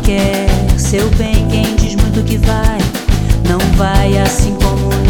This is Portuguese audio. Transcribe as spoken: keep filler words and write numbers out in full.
quer seu bem, quem diz muito que vai, não vai assim como